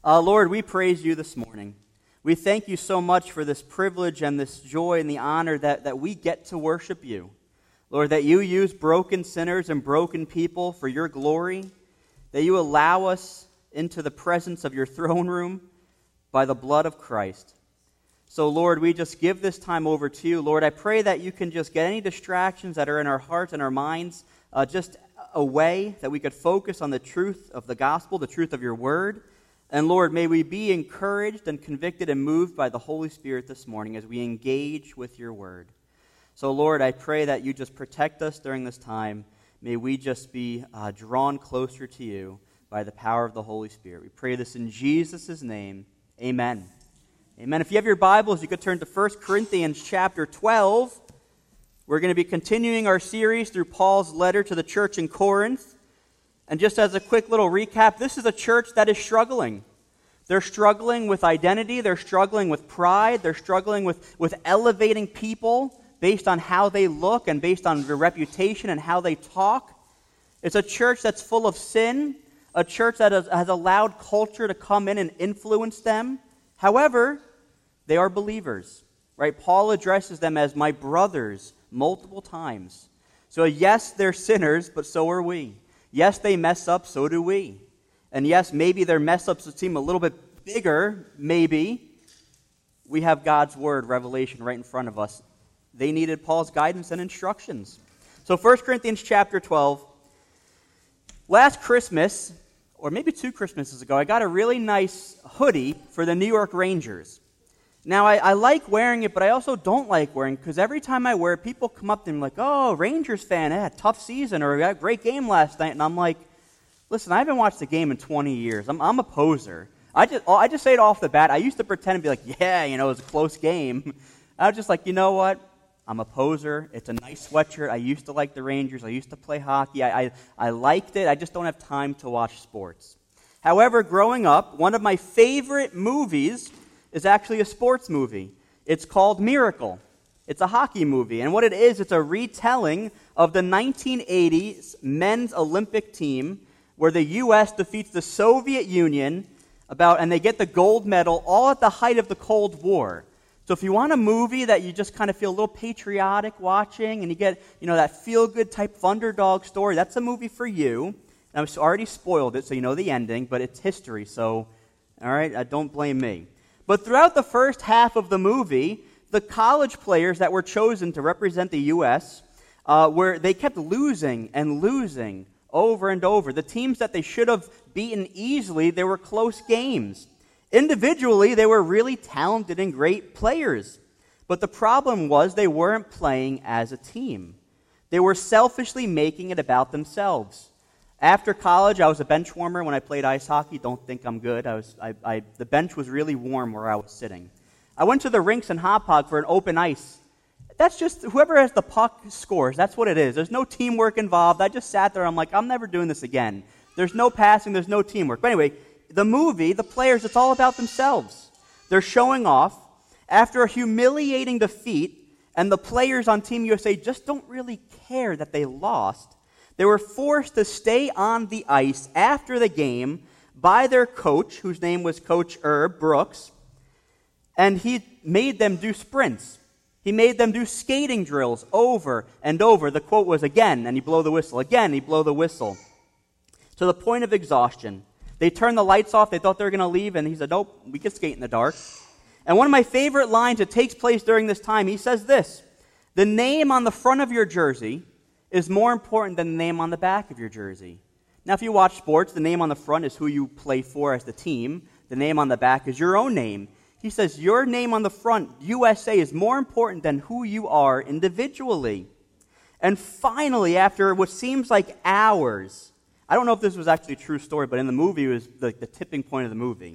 Lord, we praise you this morning. We thank you so much for this privilege and this joy and the honor that we get to worship you. Lord, that you use broken sinners and broken people for your glory, that you allow us into the presence of your throne room by the blood of Christ. So, Lord, we just give this time over to you. Lord, I pray that you can just get any distractions that are in our hearts and our minds just away, that we could focus on the truth of the gospel, the truth of your word. And Lord, may we be encouraged and convicted and moved by the Holy Spirit this morning as we engage with your word. So Lord, I pray that you just protect us during this time. May we just be drawn closer to you by the power of the Holy Spirit. We pray this in Jesus' name. Amen. Amen. If you have your Bibles, you could turn to 1 Corinthians chapter 12. We're going to be continuing our series through Paul's letter to the church in Corinth. And just as a quick little recap, this is a church that is struggling. They're struggling with identity. They're struggling with pride. They're struggling with elevating people based on how they look and based on their reputation and how they talk. It's a church that's full of sin, a church that has allowed culture to come in and influence them. However, they are believers, right? Paul addresses them as my brothers multiple times. So yes, they're sinners, but so are we. Yes, they mess up, so do we. And yes, maybe their mess-ups would seem a little bit bigger, maybe. We have God's word, Revelation, right in front of us. They needed Paul's guidance and instructions. So 1 Corinthians chapter 12. Last Christmas, or maybe 2 Christmases ago, I got a really nice hoodie for the New York Rangers. Now, I like wearing it, but I also don't like wearing it, because every time I wear it, people come up to me like, oh, Rangers fan, tough season, or we had a great game last night. And I'm like, listen, I haven't watched a game in 20 years. I'm a poser. I just say it off the bat. I used to pretend and be like, yeah, it was a close game. I was just like, you know what? I'm a poser. It's a nice sweatshirt. I used to like the Rangers. I used to play hockey. I liked it. I just don't have time to watch sports. However, growing up, one of my favorite movies is actually a sports movie. It's called Miracle. It's a hockey movie. And what it is, it's a retelling of the 1980s men's Olympic team where the U.S. defeats the Soviet Union and they get the gold medal all at the height of the Cold War. So if you want a movie that you just kind of feel a little patriotic watching and you get, that feel-good type of underdog story, that's a movie for you. And I've already spoiled it, so you know the ending, but it's history, so, all right, don't blame me. But throughout the first half of the movie, the college players that were chosen to represent the U.S., they kept losing and losing over and over. The teams that they should have beaten easily, they were close games. Individually, they were really talented and great players. But the problem was they weren't playing as a team. They were selfishly making it about themselves. After college, I was a bench warmer when I played ice hockey. Don't think I'm good. The bench was really warm where I was sitting. I went to the rinks in Hauppauge for an open ice. That's just whoever has the puck scores. That's what it is. There's no teamwork involved. I just sat there. I'm like, I'm never doing this again. There's no passing. There's no teamwork. But anyway, the movie, the players, it's all about themselves. They're showing off. After a humiliating defeat, and the players on Team USA just don't really care that they lost, they were forced to stay on the ice after the game by their coach, whose name was Coach Herb Brooks, and he made them do sprints. He made them do skating drills over and over. The quote was, again, and he blow the whistle. Again, he blow the whistle. To the point of exhaustion. They turned the lights off. They thought they were going to leave, and he said, nope, we can skate in the dark. And one of my favorite lines that takes place during this time, he says this: the name on the front of your jersey is more important than the name on the back of your jersey. Now, if you watch sports, the name on the front is who you play for as the team. The name on the back is your own name. He says your name on the front, USA, is more important than who you are individually. And finally, after what seems like hours, I don't know if this was actually a true story, but in the movie, it was the tipping point of the movie.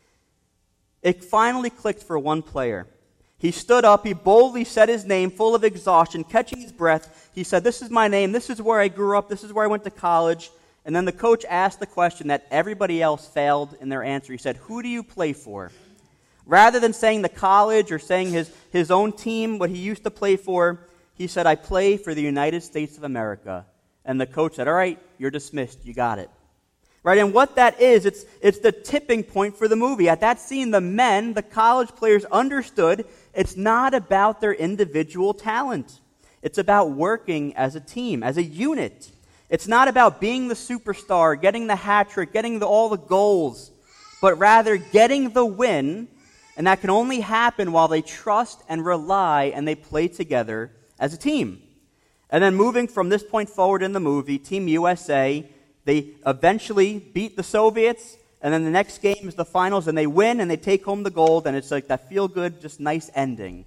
It finally clicked for one player. He stood up, he boldly said his name, full of exhaustion, catching his breath. He said, this is my name, this is where I grew up, this is where I went to college. And then the coach asked the question that everybody else failed in their answer. He said, who do you play for? Rather than saying the college or saying his own team, what he used to play for, he said, I play for the United States of America. And the coach said, all right, you're dismissed, you got it. Right? And what that is, it's the tipping point for the movie. At that scene, the men, the college players, understood it's not about their individual talent. It's about working as a team, as a unit. It's not about being the superstar, getting the hat trick, getting all the goals, but rather getting the win, and that can only happen while they trust and rely and they play together as a team. And then moving from this point forward in the movie, Team USA, they eventually beat the Soviets, and then the next game is the finals, and they win, and they take home the gold, and it's like that feel-good, just nice ending.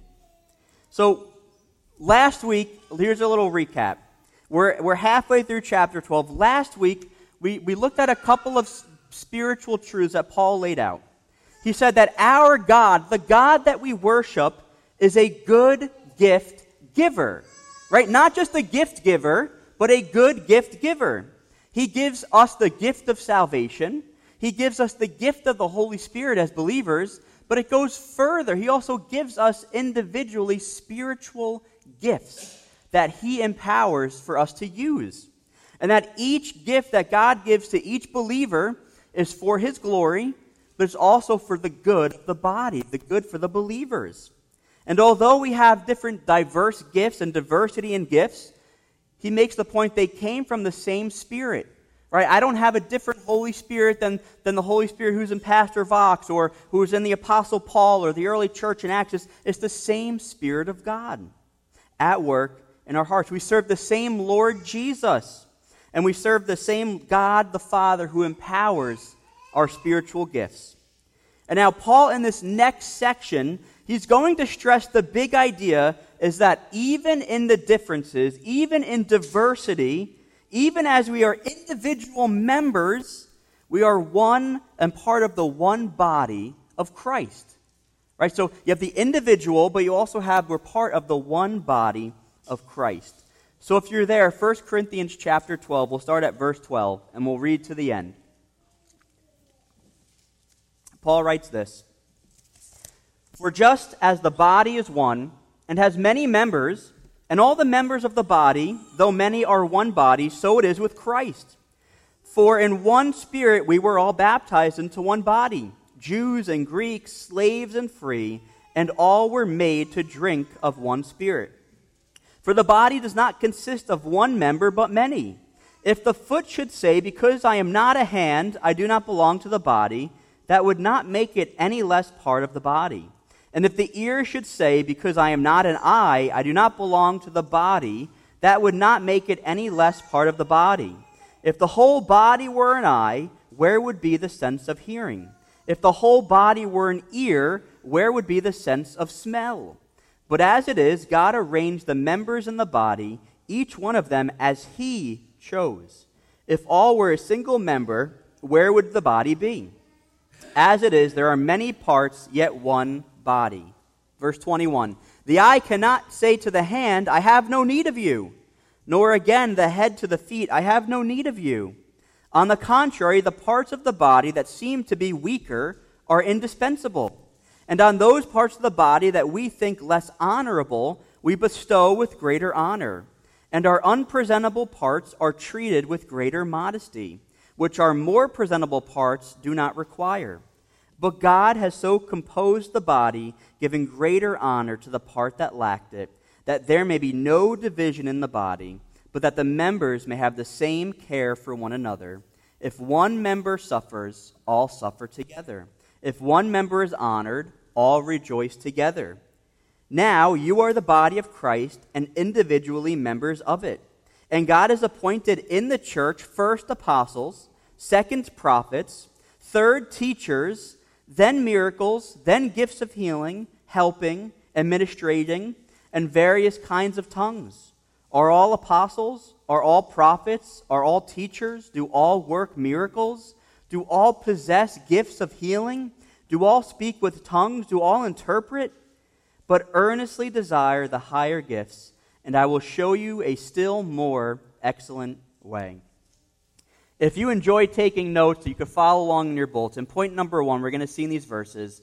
So last week, here's a little recap. We're halfway through chapter 12. Last week, we looked at a couple of spiritual truths that Paul laid out. He said that our God, the God that we worship, is a good gift giver. Right? Not just a gift giver, but a good gift giver. He gives us the gift of salvation. He gives us the gift of the Holy Spirit as believers, but it goes further. He also gives us individually spiritual gifts that He empowers for us to use. And that each gift that God gives to each believer is for His glory, but it's also for the good of the body, the good for the believers. And although we have different diverse gifts and diversity in gifts, he makes the point they came from the same Spirit. Right? I don't have a different Holy Spirit than the Holy Spirit who's in Pastor Vox or who's in the Apostle Paul or the early church in Acts. It's the same Spirit of God at work in our hearts. We serve the same Lord Jesus, and we serve the same God the Father who empowers our spiritual gifts. And now Paul, in this next section, he's going to stress the big idea is that even in the differences, even in diversity, even as we are individual members, we are one and part of the one body of Christ. Right? So you have the individual, but you also we're part of the one body of Christ. So if you're there, 1 Corinthians chapter 12, we'll start at verse 12, and we'll read to the end. Paul writes this: "For just as the body is one, and has many members, and all the members of the body, though many are one body, so it is with Christ. For in one Spirit we were all baptized into one body, Jews and Greeks, slaves and free, and all were made to drink of one Spirit. For the body does not consist of one member, but many. If the foot should say, 'Because I am not a hand, I do not belong to the body,' that would not make it any less part of the body. And if the ear should say, 'Because I am not an eye, I do not belong to the body,' that would not make it any less part of the body. If the whole body were an eye, where would be the sense of hearing? If the whole body were an ear, where would be the sense of smell? But as it is, God arranged the members in the body, each one of them as He chose. If all were a single member, where would the body be? As it is, there are many parts, yet one body." Verse 21, "The eye cannot say to the hand, 'I have no need of you,' nor again the head to the feet, 'I have no need of you.' On the contrary, the parts of the body that seem to be weaker are indispensable. And on those parts of the body that we think less honorable, we bestow with greater honor. And our unpresentable parts are treated with greater modesty, which our more presentable parts do not require. But God has so composed the body, giving greater honor to the part that lacked it, that there may be no division in the body, but that the members may have the same care for one another. If one member suffers, all suffer together. If one member is honored, all rejoice together. Now you are the body of Christ and individually members of it. And God has appointed in the church first apostles, second prophets, third teachers, then miracles, then gifts of healing, helping, administrating, and various kinds of tongues. Are all apostles? Are all prophets? Are all teachers? Do all work miracles? Do all possess gifts of healing? Do all speak with tongues? Do all interpret? But earnestly desire the higher gifts, and I will show you a still more excellent way." If you enjoy taking notes, you can follow along in your bulletin. Point number 1, we're going to see in these verses,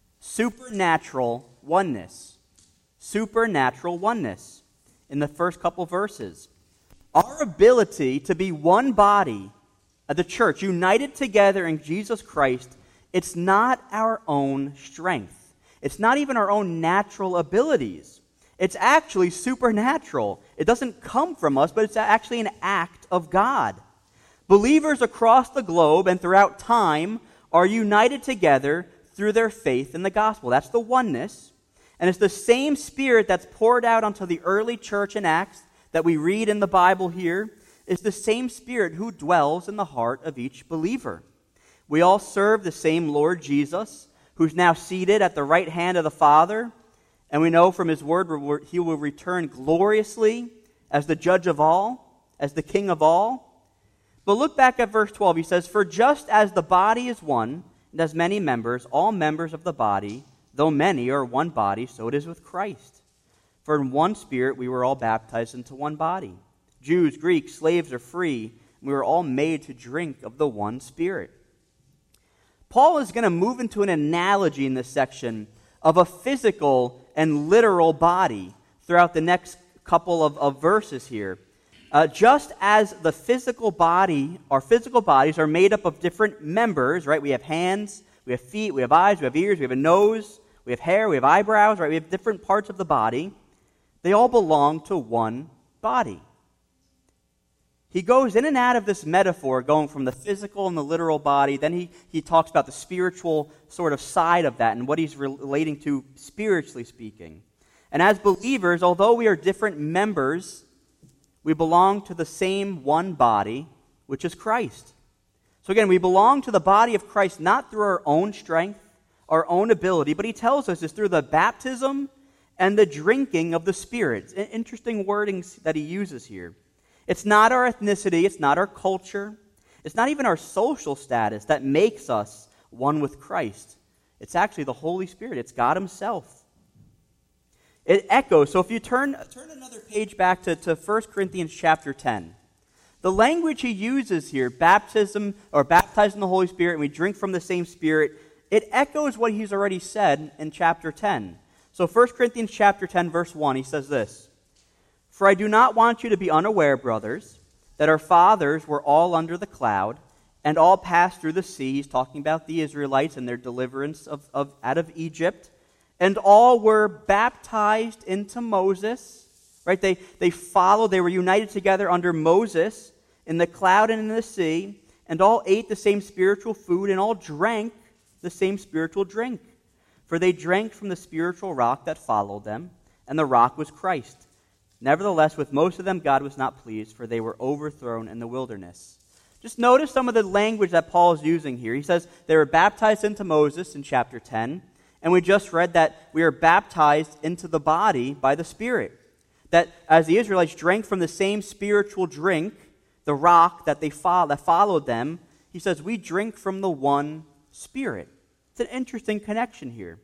supernatural oneness. Supernatural oneness in the first couple verses. Our ability to be one body the church, united together in Jesus Christ, it's not our own strength. It's not even our own natural abilities. It's actually supernatural. It doesn't come from us, but it's actually an act of God. Believers across the globe and throughout time are united together through their faith in the gospel. That's the oneness. And it's the same Spirit that's poured out onto the early church in Acts that we read in the Bible here. Is the same Spirit who dwells in the heart of each believer. We all serve the same Lord Jesus, who's now seated at the right hand of the Father, and we know from his word he will return gloriously as the judge of all, as the king of all. But look back at verse 12. He says, "For just as the body is one, and has many members, all members of the body, though many, are one body, so it is with Christ. For in one Spirit we were all baptized into one body. Jews, Greeks, slaves, or free, we were all made to drink of the one Spirit." Paul is going to move into an analogy in this section of a physical and literal body throughout the next couple of verses here. Just as the physical body, our physical bodies are made up of different members, right? We have hands, we have feet, we have eyes, we have ears, we have a nose, we have hair, we have eyebrows, right? We have different parts of the body. They all belong to one body. He goes in and out of this metaphor, going from the physical and the literal body. Then he talks about the spiritual sort of side of that and what he's relating to spiritually speaking. And as believers, although we are different members, we belong to the same one body, which is Christ. So again, we belong to the body of Christ not through our own strength, our own ability, but he tells us it's through the baptism and the drinking of the Spirit. Interesting wordings that he uses here. It's not our ethnicity, it's not our culture, it's not even our social status that makes us one with Christ. It's actually the Holy Spirit, it's God himself. It echoes, so if you turn another page back to 1 Corinthians chapter 10. The language he uses here, baptism or baptized in the Holy Spirit, and we drink from the same Spirit, it echoes what he's already said in chapter 10. So 1 Corinthians chapter 10, verse 1, he says this, "For I do not want you to be unaware, brothers, that our fathers were all under the cloud, and all passed through the sea." He's talking about the Israelites and their deliverance out of Egypt. "And all were baptized into Moses." Right? They followed, they were united together under Moses in the cloud and in the sea, and all ate the same spiritual food, and all drank the same spiritual drink. For they drank from the spiritual rock that followed them, and the rock was Christ. Nevertheless, with most of them God was not pleased, for they were overthrown in the wilderness. Just notice some of the language that Paul is using here. He says they were baptized into Moses in chapter 10, and we just read that we are baptized into the body by the Spirit. That as the Israelites drank from the same spiritual drink, the rock that followed them, he says we drink from the one Spirit. It's an interesting connection here.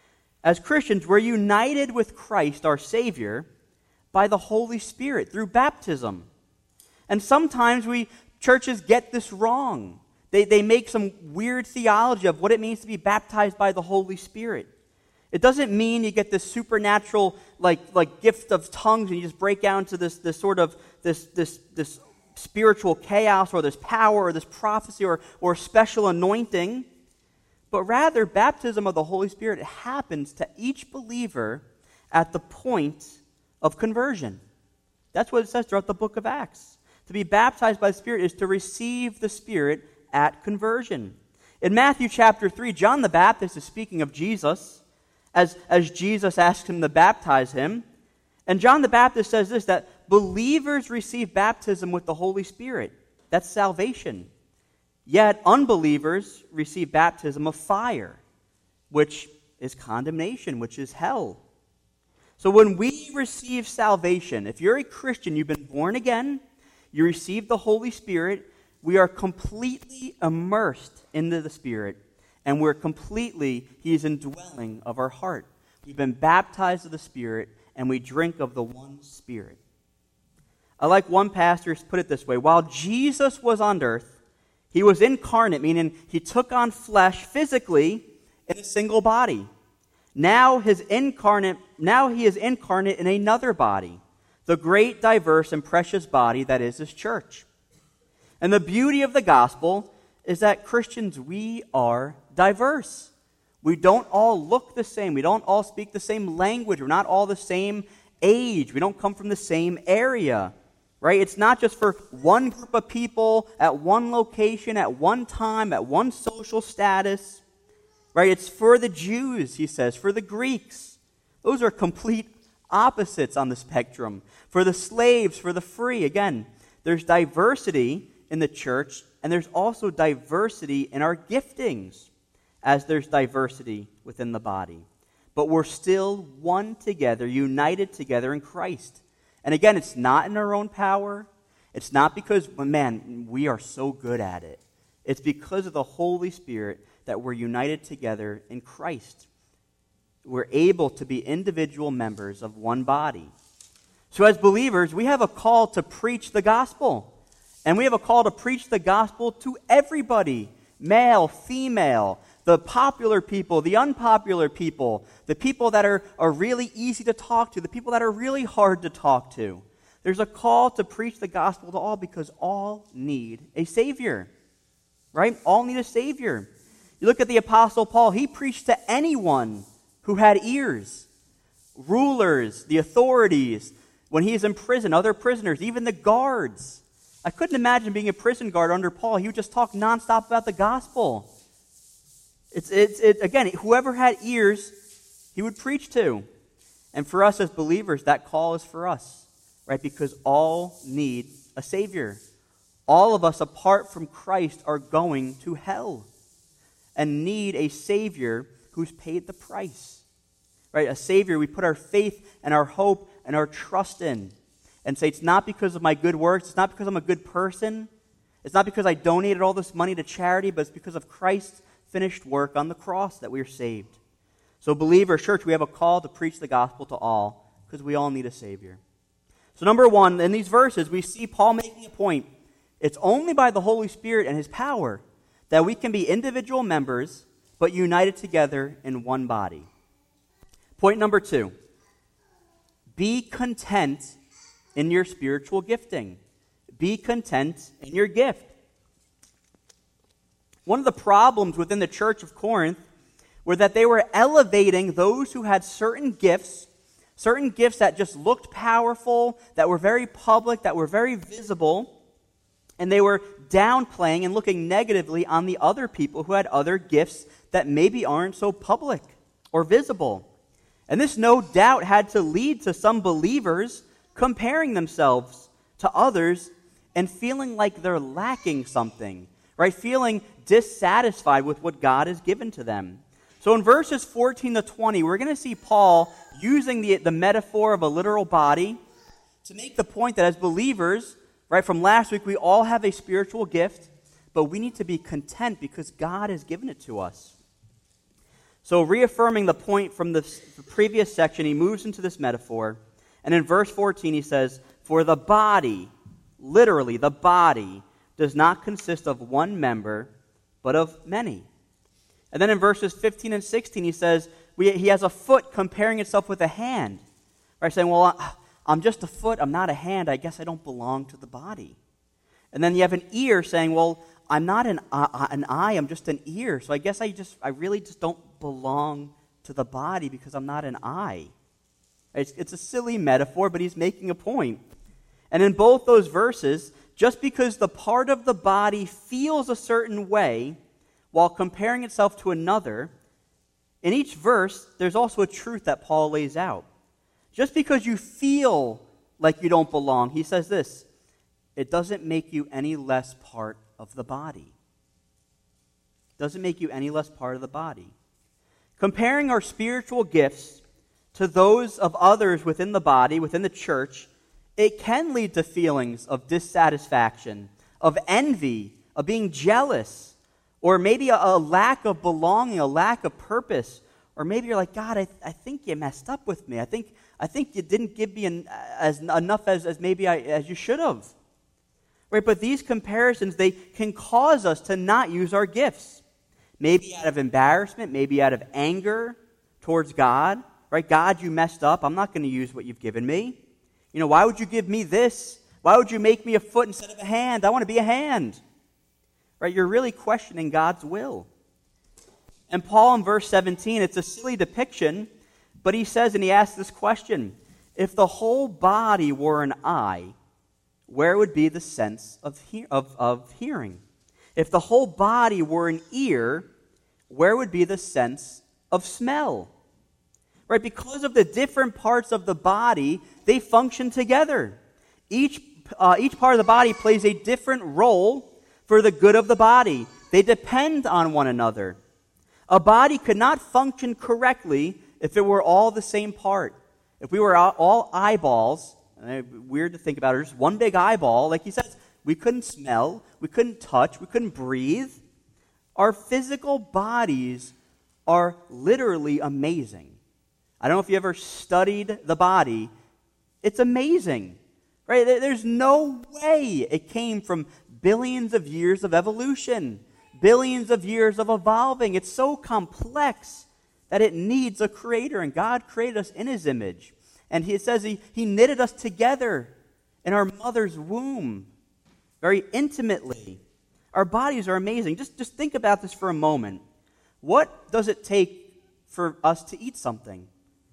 As Christians, we're united with Christ, our Savior, by the Holy Spirit through baptism. And sometimes churches get this wrong. They make some weird theology of what it means to be baptized by the Holy Spirit. It doesn't mean you get this supernatural like gift of tongues and you just break out into this sort of this spiritual chaos or this power or this prophecy or special anointing. But rather, baptism of the Holy Spirit happens to each believer at the point of conversion. That's what it says throughout the book of Acts. To be baptized by the Spirit is to receive the Spirit at conversion. In Matthew chapter 3, John the Baptist is speaking of Jesus as Jesus asks him to baptize him. And John the Baptist says this, that believers receive baptism with the Holy Spirit. That's salvation. Yet unbelievers receive baptism of fire, which is condemnation, which is hell. So when we receive salvation, if you're a Christian, you've been born again, you receive the Holy Spirit, we are completely immersed into the Spirit, and He is indwelling of our heart. We've been baptized of the Spirit, and we drink of the one Spirit. I like one pastor put it this way, while Jesus was on earth, he was incarnate, meaning he took on flesh physically in a single body. Now he is incarnate in another body, the great, diverse, and precious body that is his church. And the beauty of the gospel is that Christians, we are diverse. We don't all look the same. We don't all speak the same language. We're not all the same age. We don't come from the same area, right? It's not just for one group of people at one location, at one time, at one social status, right? It's for the Jews, he says, for the Greeks. Those are complete opposites on the spectrum. For the slaves, for the free. Again, there's diversity in the church, and there's also diversity in our giftings, as there's diversity within the body. But we're still one together, united together in Christ. And again, it's not in our own power. It's not because, man, we are so good at it. It's because of the Holy Spirit that we're united together in Christ. We're able to be individual members of one body. So as believers, we have a call to preach the gospel. And we have a call to preach the gospel to everybody, male, female, the popular people, the unpopular people, the people that are really easy to talk to, the people that are really hard to talk to. There's a call to preach the gospel to all because all need a Savior, right? All need a Savior. You look at the Apostle Paul, he preached to anyone who had ears, rulers, the authorities, when he is in prison, other prisoners, even the guards. I couldn't imagine being a prison guard under Paul. He would just talk nonstop about the gospel. Again, whoever had ears, he would preach to. And for us as believers, that call is for us, right? Because all need a Savior. All of us, apart from Christ, are going to hell and need a Savior who's paid the price, right? A Savior we put our faith and our hope and our trust in and say, it's not because of my good works, it's not because I'm a good person, it's not because I donated all this money to charity, but it's because of Christ's finished work on the cross that we are saved. So believer, church, we have a call to preach the gospel to all because we all need a Savior. So number one, in these verses, we see Paul making a point. It's only by the Holy Spirit and His power that we can be individual members but united together in one body. Point number two, be content in your spiritual gifting. Be content in your gift. One of the problems within the church of Corinth were that they were elevating those who had certain gifts that just looked powerful, that were very public, that were very visible, and they were downplaying and looking negatively on the other people who had other gifts that maybe aren't so public or visible. And this no doubt had to lead to some believers comparing themselves to others and feeling like they're lacking something, right? Feeling dissatisfied with what God has given to them. So in verses 14 to 20, we're going to see Paul using the metaphor of a literal body to make the point that as believers, right, from last week, we all have a spiritual gift, but we need to be content because God has given it to us. So reaffirming the point from the previous section, he moves into this metaphor. And in verse 14, he says, for the body, literally the body, does not consist of one member, but of many. And then in verses 15 and 16, he says, he has a foot comparing itself with a hand. Right, saying, well, I'm just a foot, I'm not a hand, I guess I don't belong to the body. And then you have an ear saying, well, I'm not an eye, I'm just an ear, so I guess I really just don't belong to the body because I'm not an eye. It's a silly metaphor, but he's making a point. And in both those verses, just because the part of the body feels a certain way while comparing itself to another, in each verse, there's also a truth that Paul lays out. Just because you feel like you don't belong, he says this, it doesn't make you any less part of the body. It doesn't make you any less part of the body. Comparing our spiritual gifts to those of others within the body, within the church, it can lead to feelings of dissatisfaction, of envy, of being jealous, or maybe a lack of belonging, a lack of purpose. Or maybe you're like, God, I think you messed up with me. I think you didn't give me enough as maybe as you should have. Right? But these comparisons, they can cause us to not use our gifts. Maybe out of embarrassment, maybe out of anger towards God. Right? God, you messed up. I'm not going to use what you've given me. Why would you give me this Why would you make me a foot instead of a hand? I want to be a hand. Right? You're really questioning God's will. And Paul in verse 17, it's a silly depiction, but he says, and he asks this question, if the whole body were an eye, where would be the sense of hearing? If the whole body were an ear, where would be the sense of smell? Right? Because of the different parts of the body, they function together. Each part of the body plays a different role for the good of the body. They depend on one another. A body could not function correctly if it were all the same part. If we were all eyeballs, weird to think about it, just one big eyeball, like he says, we couldn't smell, we couldn't touch, we couldn't breathe. Our physical bodies are literally amazing. I don't know if you ever studied the body. It's amazing, right? There's no way it came from billions of years of evolution, billions of years of evolving. It's so complex that it needs a creator, and God created us in his image. And he says he knitted us together in our mother's womb very intimately. Our bodies are amazing. Just think about this for a moment. What does it take for us to eat something?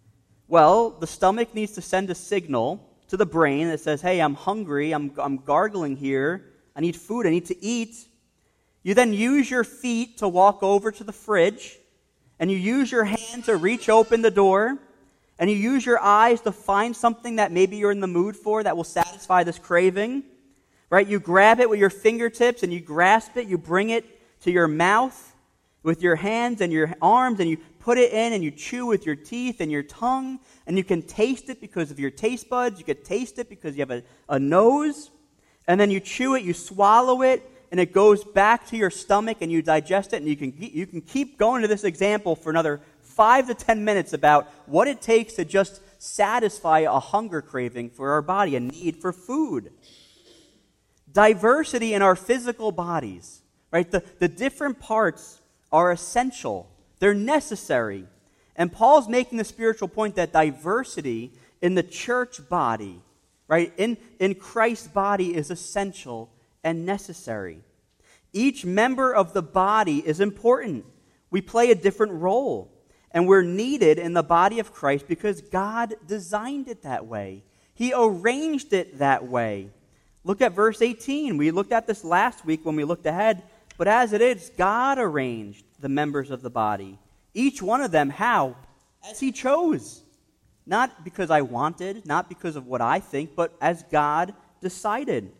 Well, the stomach needs to send a signal to the brain that says, hey, I'm hungry, I'm gargling here, I need food, I need to eat. You then use your feet to walk over to the fridge, and you use your hand to reach open the door, and you use your eyes to find something that maybe you're in the mood for that will satisfy this craving. Right? You grab it with your fingertips and you grasp it, you bring it to your mouth with your hands and your arms, and you put it in and you chew with your teeth and your tongue, and you can taste it because of your taste buds, you can taste it because you have a nose, and then you chew it, you swallow it, and it goes back to your stomach and you digest it, and you can keep going to this example for another 5 to 10 minutes about what it takes to just satisfy a hunger craving for our body, a need for food. Diversity in our physical bodies, right? The different parts are essential. They're necessary. And Paul's making the spiritual point that diversity in the church body, right, in Christ's body is essential and necessary. Each member of the body is important. We play a different role. And we're needed in the body of Christ because God designed it that way. He arranged it that way. Look at verse 18. We looked at this last week when we looked ahead. But as it is, God arranged the members of the body. Each one of them, how? As he chose. Not because I wanted, not because of what I think, but as God decided.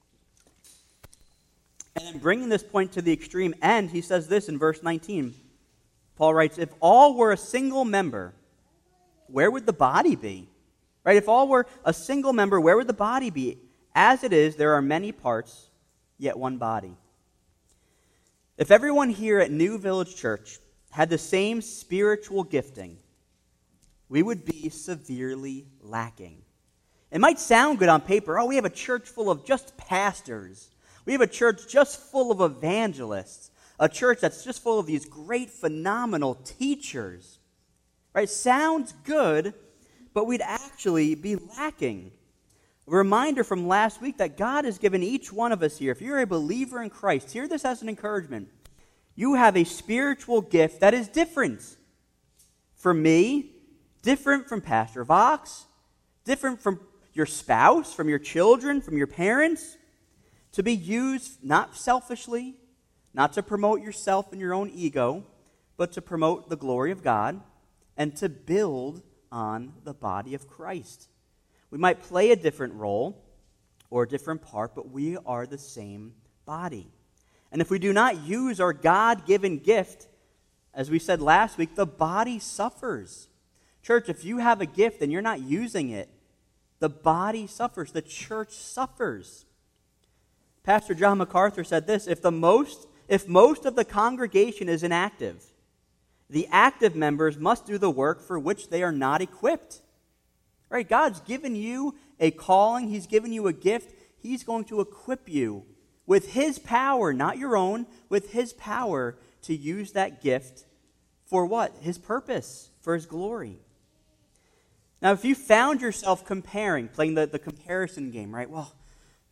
And then bringing this point to the extreme end, he says this in verse 19. Paul writes, if all were a single member, where would the body be? Right? If all were a single member, where would the body be? As it is, there are many parts, yet one body. If everyone here at New Village Church had the same spiritual gifting, we would be severely lacking. It might sound good on paper. Oh, we have a church full of just pastors. We have a church just full of evangelists. A church that's just full of these great, phenomenal teachers. Right? Sounds good, but we'd actually be lacking. A reminder from last week that God has given each one of us here, if you're a believer in Christ, hear this as an encouragement. You have a spiritual gift that is different. For me, different from Pastor Vox, different from your spouse, from your children, from your parents, to be used not selfishly, not to promote yourself and your own ego, but to promote the glory of God and to build on the body of Christ. We might play a different role or a different part, but we are the same body. And if we do not use our God-given gift, as we said last week, the body suffers. Church, if you have a gift and you're not using it, the body suffers, the church suffers. Pastor John MacArthur said this, if most of the congregation is inactive, the active members must do the work for which they are not equipped. Right? God's given you a calling. He's given you a gift. He's going to equip you with His power, not your own, with His power to use that gift for what? His purpose, for His glory. Now, if you found yourself playing the comparison game, right? Well,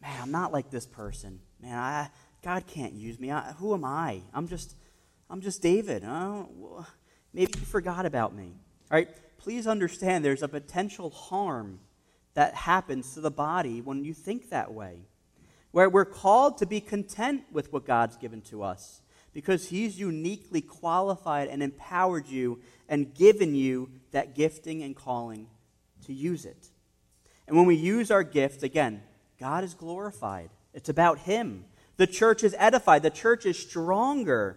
man, I'm not like this person. Man, God can't use me. Who am I? I'm just David. Maybe you forgot about me. All right? Please understand there's a potential harm that happens to the body when you think that way. Where we're called to be content with what God's given to us because he's uniquely qualified and empowered you and given you that gifting and calling to use it. And when we use our gifts, again, God is glorified. It's about him. The church is edified. The church is stronger.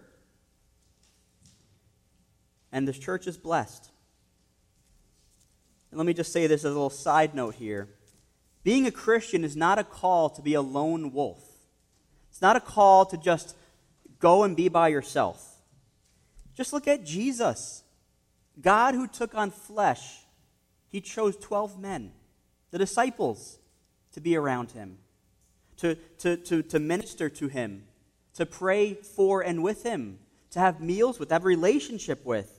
And the church is blessed. And let me just say this as a little side note here. Being a Christian is not a call to be a lone wolf. It's not a call to just go and be by yourself. Just look at Jesus. God who took on flesh, he chose 12 men, the disciples, to be around him, to minister to him, to pray for and with him, to have meals with, have a relationship with.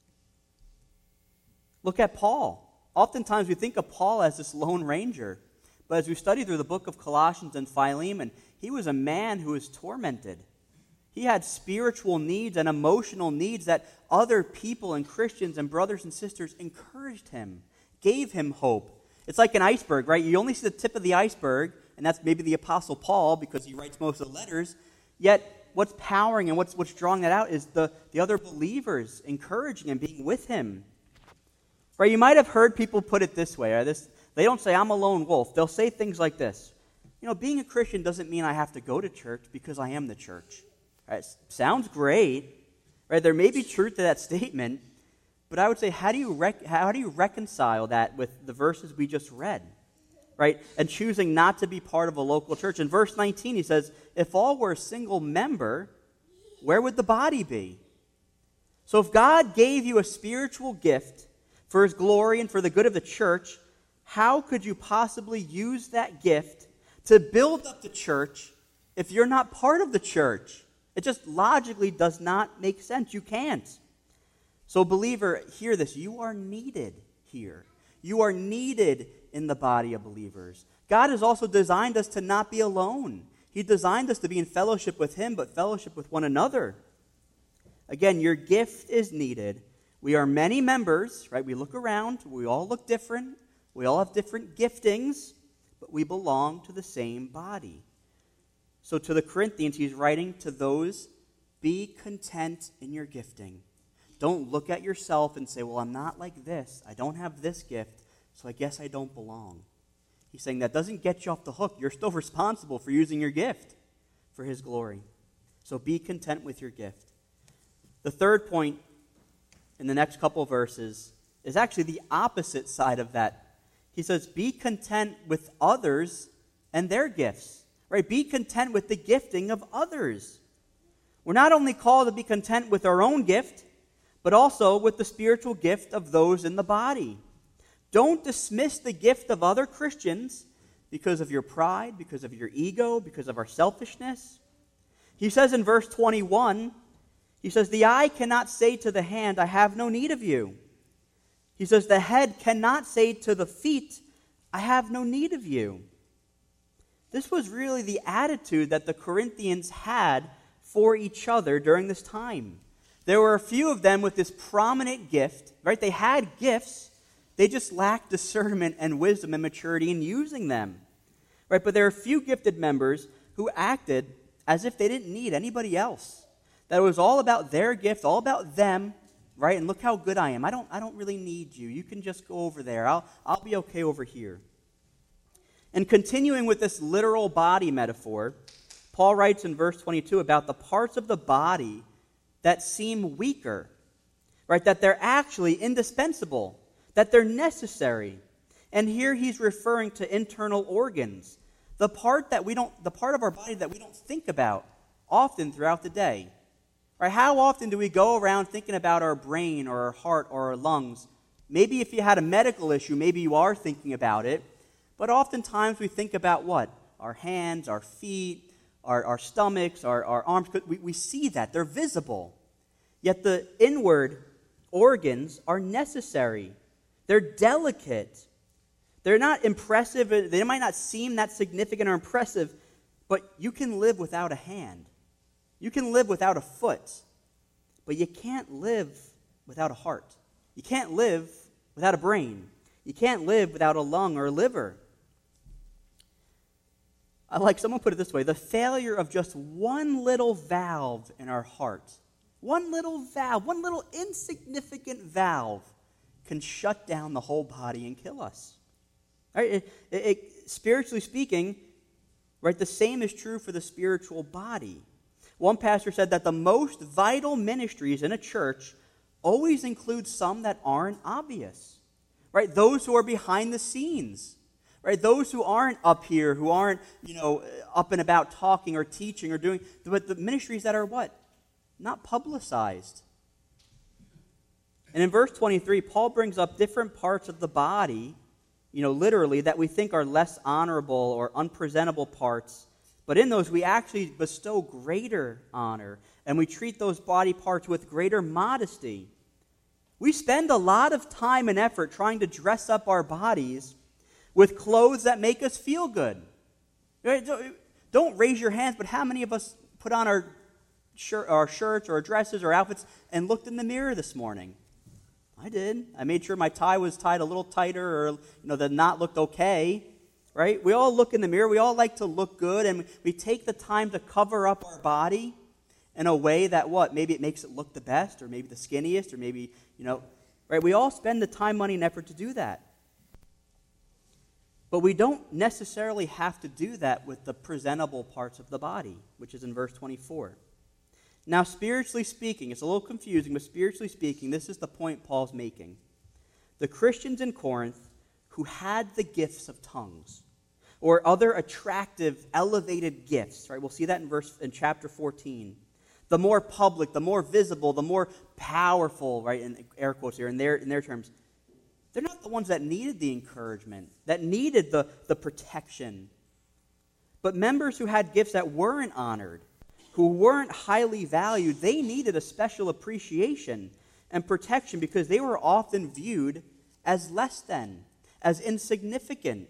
Look at Paul. Oftentimes we think of Paul as this lone ranger, but as we study through the book of Colossians and Philemon, he was a man who was tormented. He had spiritual needs and emotional needs that other people and Christians and brothers and sisters encouraged him, gave him hope. It's like an iceberg, right? You only see the tip of the iceberg, and that's maybe the Apostle Paul because he writes most of the letters. Yet what's powering and what's drawing that out is the other believers encouraging and being with him. Right? You might have heard people put it this way. Right? They don't say, I'm a lone wolf. They'll say things like this. Being a Christian doesn't mean I have to go to church because I am the church. Right? Sounds great. Right? There may be truth to that statement, but I would say, how do you reconcile that with the verses we just read? Right? And choosing not to be part of a local church. In verse 19, he says, if all were a single member, where would the body be? So if God gave you a spiritual gift for his glory and for the good of the church, how could you possibly use that gift to build up the church if you're not part of the church? It just logically does not make sense. You can't. So believer, hear this. You are needed here. You are needed in the body of believers. God has also designed us to not be alone. He designed us to be in fellowship with him, but fellowship with one another. Again, your gift is needed. We are many members, right? We look around. We all look different. We all have different giftings, but we belong to the same body. So to the Corinthians, he's writing to those, be content in your gifting. Don't look at yourself and say, well, I'm not like this. I don't have this gift, so I guess I don't belong. He's saying that doesn't get you off the hook. You're still responsible for using your gift for his glory. So be content with your gift. The third point in the next couple of verses is actually the opposite side of that. He says, be content with others and their gifts. Right? Be content with the gifting of others. We're not only called to be content with our own gift, but also with the spiritual gift of those in the body. Don't dismiss the gift of other Christians because of your pride, because of your ego, because of our selfishness. He says in verse 21, he says, the eye cannot say to the hand, I have no need of you. He says, the head cannot say to the feet, I have no need of you. This was really the attitude that the Corinthians had for each other during this time. There were a few of them with this prominent gift, right? They had gifts. They just lacked discernment and wisdom and maturity in using them, right? But there are a few gifted members who acted as if they didn't need anybody else. That it was all about their gift, all about them, right? And look how good I am. I don't really need you. You can just go over there. I'll be okay over here. And continuing with this literal body metaphor, Paul writes in verse 22 about the parts of the body that seem weaker, right? That they're actually indispensable, that they're necessary. And here he's referring to internal organs, the part of our body that we don't think about often throughout the day. Right? How often do we go around thinking about our brain or our heart or our lungs? Maybe if you had a medical issue, maybe you are thinking about it. But oftentimes we think about what? Our hands, our feet, our stomachs, our arms. We see that. They're visible. Yet the inward organs are necessary. They're delicate. They're not impressive. They might not seem that significant or impressive, but you can live without a hand. You can live without a foot, but you can't live without a heart. You can't live without a brain. You can't live without a lung or a liver. Someone put it this way, the failure of just one little valve in our heart, one little valve, one little insignificant valve can shut down the whole body and kill us. Right? Spiritually speaking, right, the same is true for the spiritual body. One pastor said that the most vital ministries in a church always include some that aren't obvious. Right? Those who are behind the scenes. Right? Those who aren't up here, who aren't, up and about talking or teaching or doing, but the ministries that are what? Not publicized. And in verse 23, Paul brings up different parts of the body, literally, that we think are less honorable or unpresentable parts. But in those, we actually bestow greater honor, and we treat those body parts with greater modesty. We spend a lot of time and effort trying to dress up our bodies with clothes that make us feel good. Right? Don't raise your hands, but how many of us put on our shirts or our dresses or outfits and looked in the mirror this morning? I did. I made sure my tie was tied a little tighter, or the knot looked okay. Right? We all look in the mirror. We all like to look good, and we take the time to cover up our body in a way that maybe it makes it look the best, or maybe the skinniest, or maybe, right? We all spend the time, money, and effort to do that. But we don't necessarily have to do that with the presentable parts of the body, which is in verse 24. Now, spiritually speaking, it's a little confusing, but spiritually speaking, this is the point Paul's making. The Christians in Corinth who had the gifts of tongues or other attractive, elevated gifts, right? We'll see that in chapter 14. The more public, the more visible, the more powerful, right? In air quotes here, in their terms. They're not the ones that needed the encouragement, that needed the protection. But members who had gifts that weren't honored, who weren't highly valued, they needed a special appreciation and protection because they were often viewed as less than, as insignificant.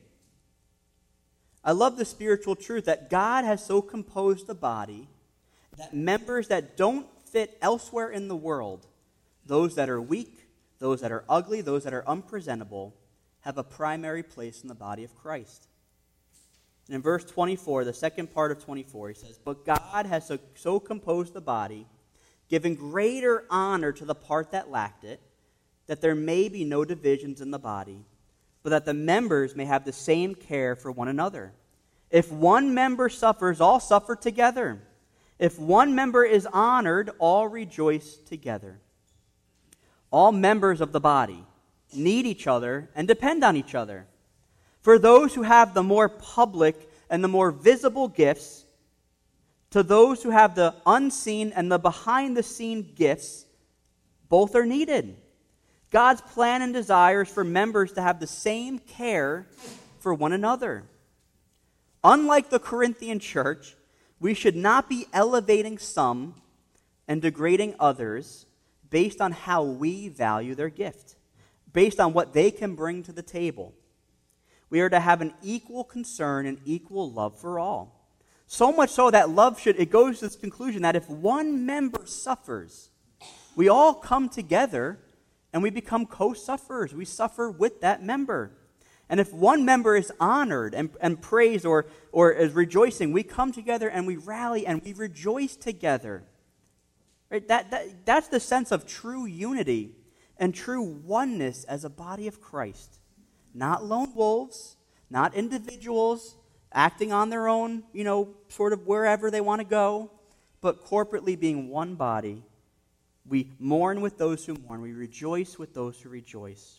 I love the spiritual truth that God has so composed the body that members that don't fit elsewhere in the world, those that are weak, those that are ugly, those that are unpresentable, have a primary place in the body of Christ. And in verse 24, the second part of 24, he says, "But God has so composed the body, giving greater honor to the part that lacked it, that there may be no divisions in the body, but that the members may have the same care for one another. If one member suffers, all suffer together. If one member is honored, all rejoice together." All members of the body need each other and depend on each other. For those who have the more public and the more visible gifts, to those who have the unseen and the behind-the-scene gifts, both are needed. God's plan and desire is for members to have the same care for one another. Unlike the Corinthian church, we should not be elevating some and degrading others based on how we value their gift, based on what they can bring to the table. We are to have an equal concern and equal love for all. So much so that it goes to this conclusion that if one member suffers, we all come together and we become co-sufferers. We suffer with that member. And if one member is honored and praised or is rejoicing, we come together and we rally and we rejoice together. Right? That's the sense of true unity and true oneness as a body of Christ. Not lone wolves, not individuals acting on their own, sort of wherever they want to go, but corporately being one body. We mourn with those who mourn. We rejoice with those who rejoice.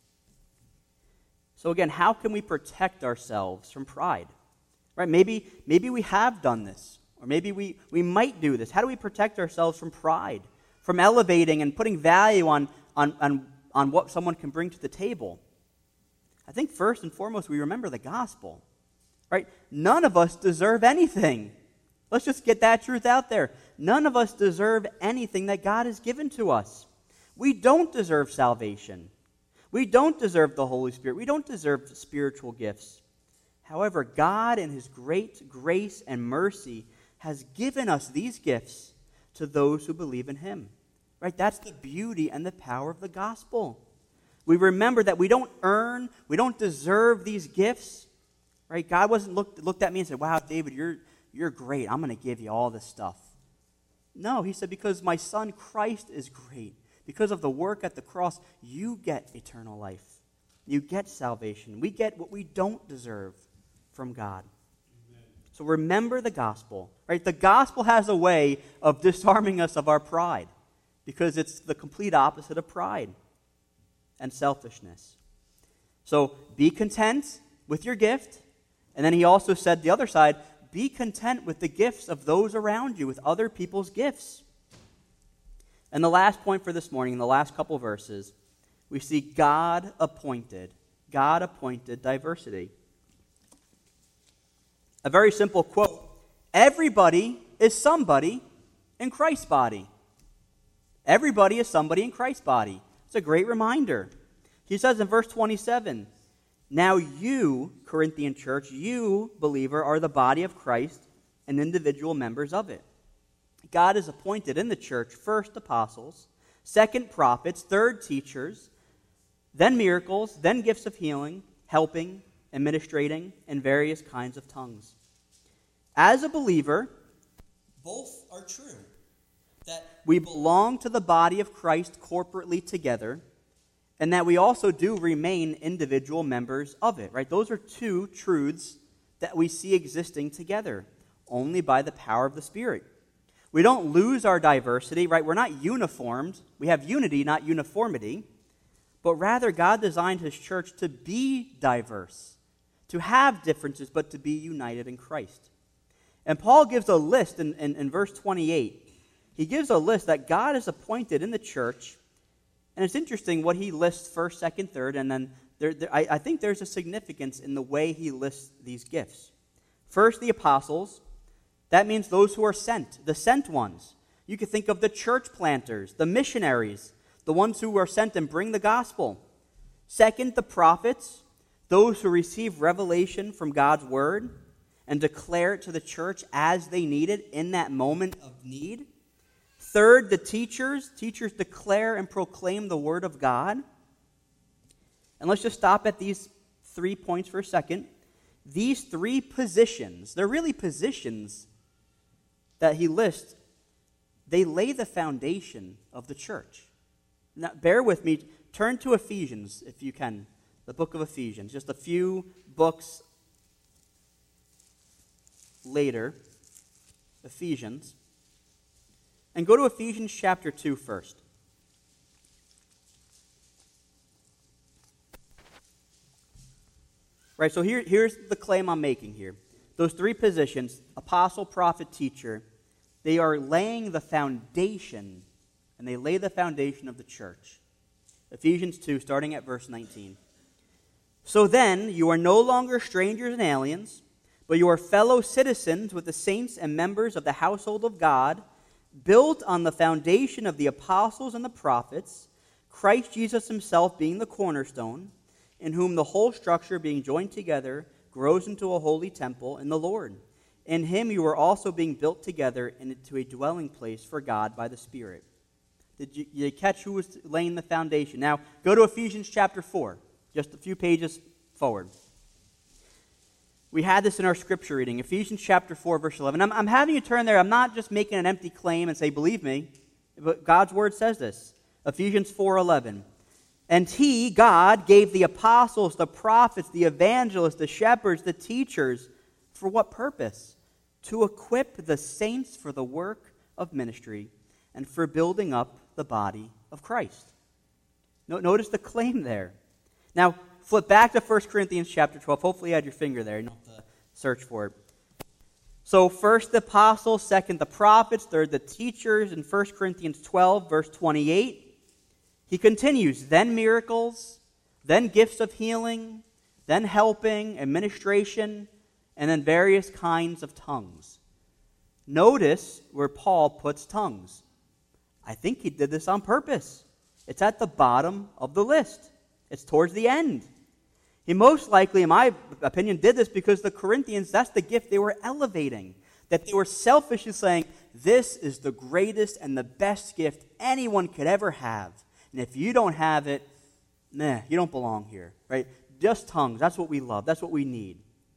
So again, how can we protect ourselves from pride? Right? Maybe we have done this. Or maybe we might do this. How do we protect ourselves from pride, from elevating and putting value on what someone can bring to the table? I think first and foremost, we remember the gospel. Right? None of us deserve anything. Let's just get that truth out there. None of us deserve anything that God has given to us. We don't deserve salvation. We don't deserve the Holy Spirit. We don't deserve spiritual gifts. However, God in his great grace and mercy has given us these gifts to those who believe in him. Right? That's the beauty and the power of the gospel. We remember that we don't earn, we don't deserve these gifts. Right? God wasn't looked at me and said, "Wow, David, you're great. I'm going to give you all this stuff." No, he said, because my son Christ is great. Because of the work at the cross, you get eternal life. You get salvation. We get what we don't deserve from God. Amen. So remember the gospel. Right? The gospel has a way of disarming us of our pride, because it's the complete opposite of pride and selfishness. So be content with your gift. And then he also said the other side, be content with the gifts of those around you, with other people's gifts. And the last point for this morning, in the last couple verses, we see God-appointed diversity. A very simple quote: everybody is somebody in Christ's body. Everybody is somebody in Christ's body. It's a great reminder. He says in verse 27, "Now you, Corinthian church, you, believer, are the body of Christ and individual members of it. God has appointed in the church first apostles, second prophets, third teachers, then miracles, then gifts of healing, helping, administrating, and various kinds of tongues." As a believer, both are true. That we belong to the body of Christ corporately together, and that we also do remain individual members of it, right? Those are two truths that we see existing together, only by the power of the Spirit. We don't lose our diversity, right? We're not uniformed. We have unity, not uniformity. But rather, God designed his church to be diverse, to have differences, but to be united in Christ. And Paul gives a list in verse 28. He gives a list that God has appointed in the church. And it's interesting what he lists first, second, third, and then I think there's a significance in the way he lists these gifts. First, the apostles. That means those who are sent, the sent ones. You could think of the church planters, the missionaries, the ones who are sent and bring the gospel. Second, the prophets, those who receive revelation from God's word and declare it to the church as they need it in that moment of need. Third, the teachers. Teachers declare and proclaim the word of God. And let's just stop at these 3 points for a second. These three positions, they're really positions that he lists, they lay the foundation of the church. Now, bear with me. Turn to Ephesians, if you can, the book of Ephesians. Just a few books later, Ephesians. And go to Ephesians chapter 2 first. Right, so here's the claim I'm making here. Those three positions, apostle, prophet, teacher, they are laying the foundation, and they lay the foundation of the church. Ephesians 2, starting at verse 19. "So then, you are no longer strangers and aliens, but you are fellow citizens with the saints and members of the household of God, built on the foundation of the apostles and the prophets, Christ Jesus himself being the cornerstone, in whom the whole structure being joined together grows into a holy temple in the Lord. In him you are also being built together into a dwelling place for God by the Spirit." Did you catch who was laying the foundation? Now, go to Ephesians chapter 4, just a few pages forward. We had this in our scripture reading, Ephesians chapter 4, verse 11. I'm having you turn there. I'm not just making an empty claim and say, believe me, but God's word says this. Ephesians 4:11. "And he, God, gave the apostles, the prophets, the evangelists, the shepherds, the teachers." For what purpose? "To equip the saints for the work of ministry and for building up the body of Christ." Notice the claim there. Now, flip back to 1 Corinthians chapter 12. Hopefully you had your finger there. You don't have to search for it. So first the apostles, second the prophets, third the teachers. In 1 Corinthians 12, verse 28, he continues, "Then miracles, then gifts of healing, then helping, administration, and then various kinds of tongues." Notice where Paul puts tongues. I think he did this on purpose. It's at the bottom of the list. It's towards the end. He most likely, in my opinion, did this because the Corinthians, that's the gift they were elevating. That they were selfishly saying, this is the greatest and the best gift anyone could ever have. And if you don't have it, you don't belong here, right? Just tongues, that's what we love, that's what we need.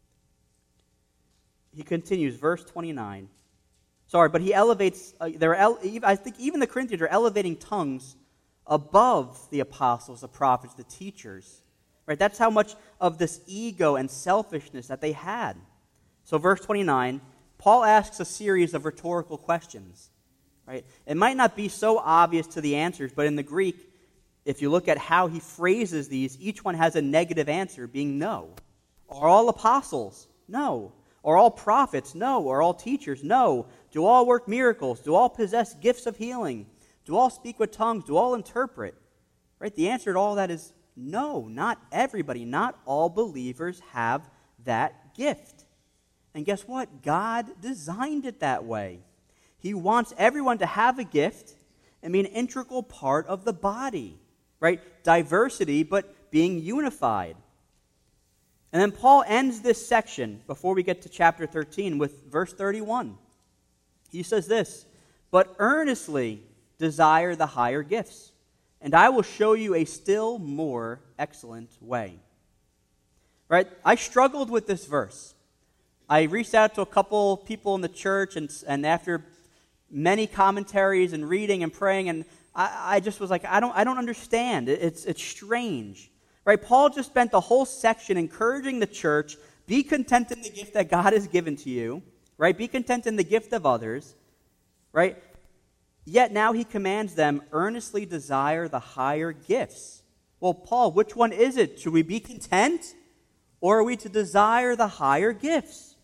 He continues, verse 29. But he elevates, I think even the Corinthians are elevating tongues above the apostles, the prophets, the teachers. Right? That's how much of this ego and selfishness that they had. So verse 29, Paul asks a series of rhetorical questions. Right? It might not be so obvious to the answers, but in the Greek, if you look at how he phrases these, each one has a negative answer, being no. Are all apostles? No. Are all prophets? No. Are all teachers? No. Do all work miracles? Do all possess gifts of healing? Do all speak with tongues? Do all interpret? Right? The answer to all that is no, not everybody, not all believers have that gift. And guess what? God designed it that way. He wants everyone to have a gift and be an integral part of the body, right? Diversity, but being unified. And then Paul ends this section, before we get to chapter 13, with verse 31. He says this, but earnestly desire the higher gifts, and I will show you a still more excellent way. Right? I struggled with this verse. I reached out to a couple people in the church, and after many commentaries and reading and praying, and I just was like, I don't understand. It's strange. Right? Paul just spent the whole section encouraging the church, be content in the gift that God has given to you. Right? Be content in the gift of others. Right? Yet now he commands them, earnestly desire the higher gifts. Well, Paul, which one is it? Should we be content, or are we to desire the higher gifts?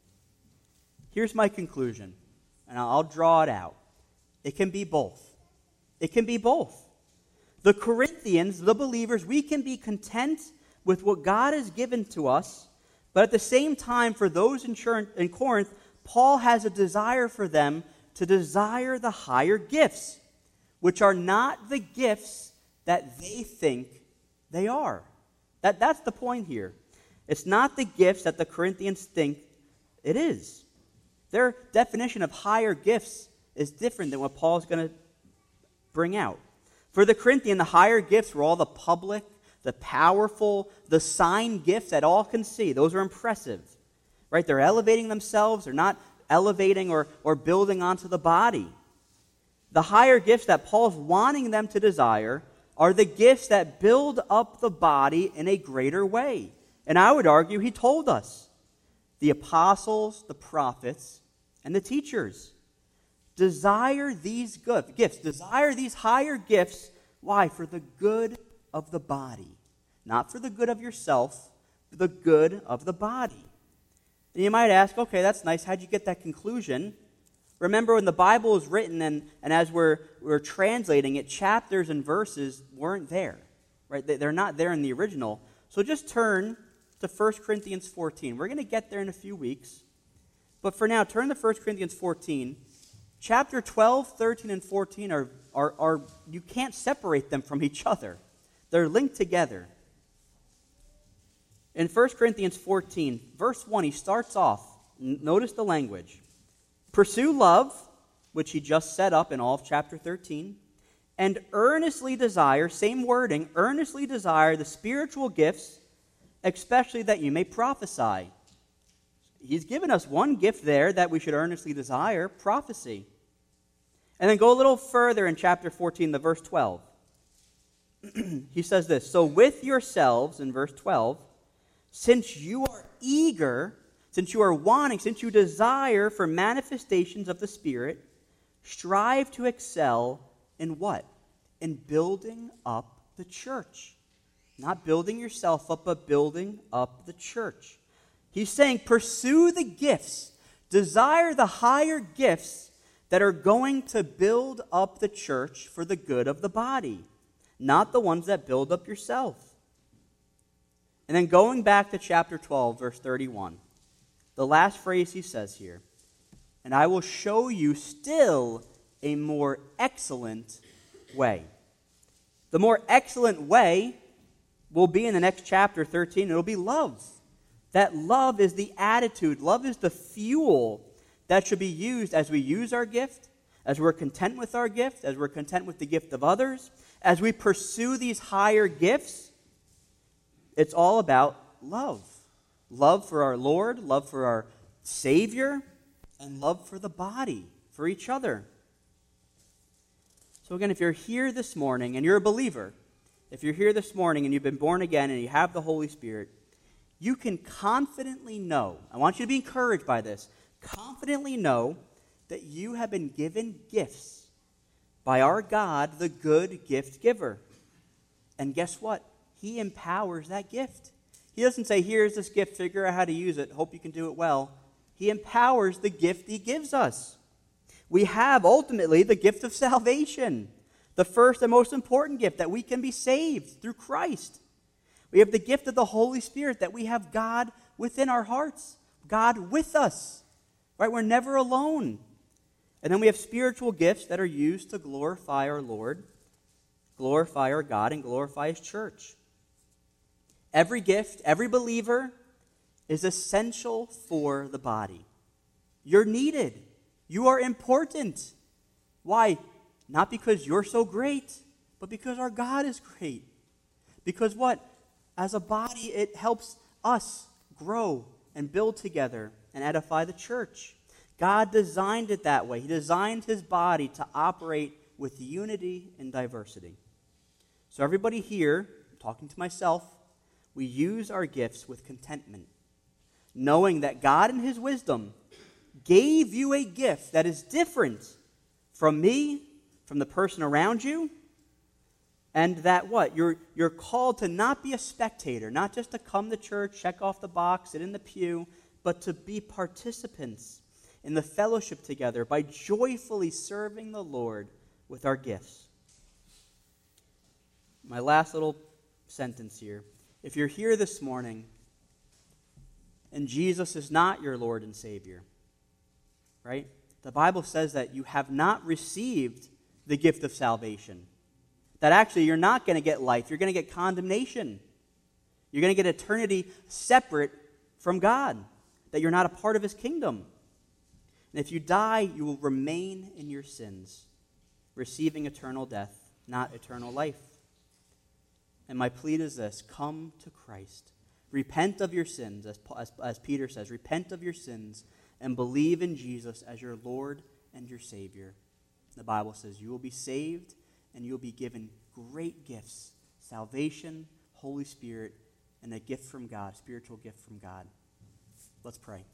Here's my conclusion, and I'll draw it out. It can be both. It can be both. The Corinthians, the believers, we can be content with what God has given to us, but at the same time, for those in Corinth, Paul has a desire for them to desire the higher gifts, which are not the gifts that they think they are. That's the point here. It's not the gifts that the Corinthians think it is. Their definition of higher gifts is different than what Paul's going to bring out. For the Corinthian, the higher gifts were all the public, the powerful, the sign gifts that all can see. Those are impressive. Right? They're elevating themselves. They're not elevating or building onto the body. The higher gifts that Paul's wanting them to desire are the gifts that build up the body in a greater way. And I would argue he told us. The apostles, the prophets, and the teachers. Desire these gifts. Desire these higher gifts. Why? For the good of the body. Not for the good of yourself, for the good of the body. And you might ask, okay, that's nice. How'd you get that conclusion? Remember, when the Bible was written, and as we're translating it, chapters and verses weren't there. Right? They're not there in the original. So just turn to 1 Corinthians 14. We're going to get there in a few weeks. But for now, turn to 1 Corinthians 14. Chapter 12, 13, and 14 are you can't separate them from each other. They're linked together. In 1 Corinthians 14, verse 1, he starts off, notice the language. Pursue love, which he just set up in all of chapter 13, and earnestly desire, same wording, earnestly desire the spiritual gifts, especially that you may prophesy. He's given us one gift there that we should earnestly desire, prophecy. And then go a little further in chapter 14, the verse 12. He says this, so with yourselves, in verse 12, since you are eager, since you are wanting, since you desire for manifestations of the Spirit, strive to excel in what? In building up the church. Not building yourself up, but building up the church. He's saying pursue the gifts. Desire the higher gifts that are going to build up the church for the good of the body. Not the ones that build up yourself. And then going back to chapter 12, verse 31, the last phrase he says here, and I will show you still a more excellent way. The more excellent way, will be in the next chapter, 13. It'll be love. That love is the attitude. Love is the fuel that should be used as we use our gift, as we're content with our gift, as we're content with the gift of others, as we pursue these higher gifts. It's all about love. Love for our Lord, love for our Savior, and love for the body, for each other. So again, if you're here this morning and you're a believer, if you're here this morning and you've been born again and you have the Holy Spirit, you can confidently know, I want you to be encouraged by this, confidently know that you have been given gifts by our God, the good gift giver. And guess what? He empowers that gift. He doesn't say, here's this gift, figure out how to use it, hope you can do it well. He empowers the gift he gives us. We have ultimately the gift of salvation, the first and most important gift, that we can be saved through Christ. We have the gift of the Holy Spirit, that we have God within our hearts, God with us. Right? We're never alone. And then we have spiritual gifts that are used to glorify our Lord, glorify our God, and glorify His church. Every gift, every believer is essential for the body. You're needed. You are important. Why? Not because you're so great, but because our God is great. Because what? As a body, it helps us grow and build together and edify the church. God designed it that way. He designed His body to operate with unity and diversity. So everybody here, I'm talking to myself, we use our gifts with contentment, knowing that God in His wisdom gave you a gift that is different from me, from the person around you, and that what? You're called to not be a spectator, not just to come to church, check off the box, sit in the pew, but to be participants in the fellowship together by joyfully serving the Lord with our gifts. My last little sentence here. If you're here this morning and Jesus is not your Lord and Savior, right? The Bible says that you have not received the gift of salvation. That actually you're not going to get life. You're going to get condemnation. You're going to get eternity separate from God. That you're not a part of His kingdom. And if you die, you will remain in your sins, receiving eternal death, not eternal life. And my plea is this: come to Christ. Repent of your sins, as Peter says, repent of your sins and believe in Jesus as your Lord and your Savior. The Bible says you will be saved and you will be given great gifts: salvation, Holy Spirit, and a gift from God, spiritual gift from God. Let's pray.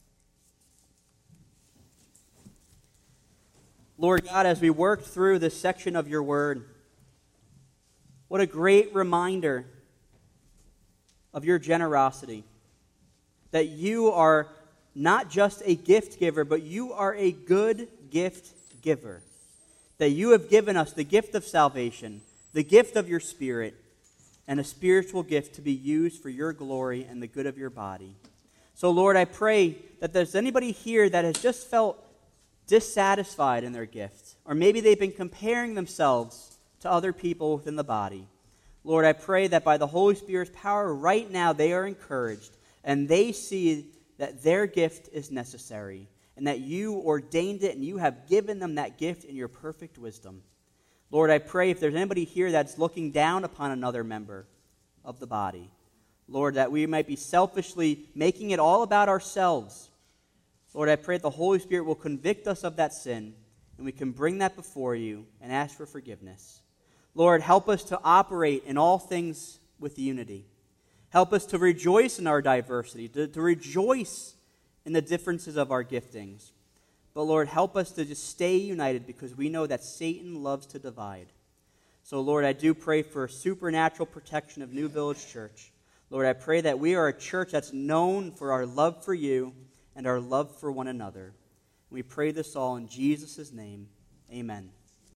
Lord God, as we worked through this section of your word, what a great reminder of your generosity. That you are not just a gift giver, but you are a good gift giver. That you have given us the gift of salvation, the gift of your Spirit, and a spiritual gift to be used for your glory and the good of your body. So, Lord, I pray that there's anybody here that has just felt dissatisfied in their gift, or maybe they've been comparing themselves to other people within the body. Lord, I pray that by the Holy Spirit's power right now they are encouraged and they see that their gift is necessary and that you ordained it and you have given them that gift in your perfect wisdom. Lord, I pray if there's anybody here that's looking down upon another member of the body, Lord, that we might be selfishly making it all about ourselves. Lord, I pray that the Holy Spirit will convict us of that sin and we can bring that before you and ask for forgiveness. Lord, help us to operate in all things with unity. Help us to rejoice in our diversity, to rejoice in the differences of our giftings. But Lord, help us to just stay united because we know that Satan loves to divide. So Lord, I do pray for supernatural protection of New Village Church. Lord, I pray that we are a church that's known for our love for you and our love for one another. We pray this all in Jesus' name. Amen.